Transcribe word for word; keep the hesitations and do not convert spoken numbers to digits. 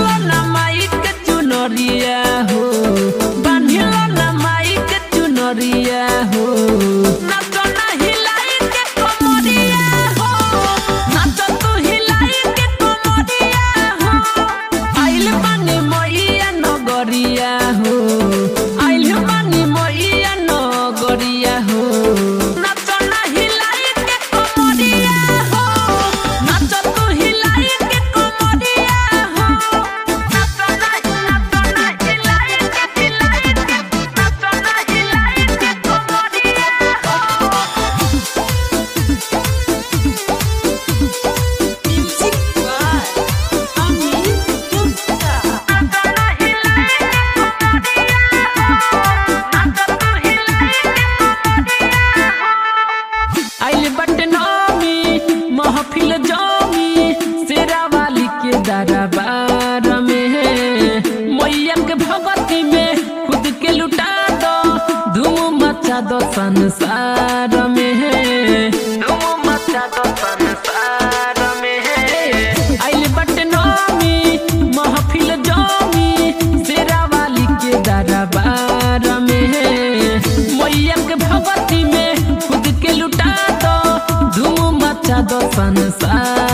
बांधिलो ना माई के चुनरिया हो, बांधिलो ना माई के चुनरिया हो। नाचो ना हिलाई के कमरिया हो, नाचो तू हिलाई के कमरिया हो। आइल बानी मैया नगरिया हो, आइल बानी मैया नगरिया हो। नाचो ना हिलाई के कमरिया हो, नाचो तू हिलाई के कमरिया हो। नाचो ना नाचो ना हिलाई के हिलाई के नाचो ना हिलाई के कमरिया हो। Music by Amit Gupta. नाचो ना हिलाई के कमरिया हो, नाचो तू हिलाई के कमरिया हो। आइल बट नौमी महफिल जमी शेरा वाली के दरबार में, मैया के भगती में खुद के लुटा दो, धूम मचा दो संसार में, धूम मचा दो संसार में। आइल बट नौमी महफिल जमी शेरा वाली के दरबार में, मैया के भगती में खुद के लुटा दो, धूम मचा दो संसार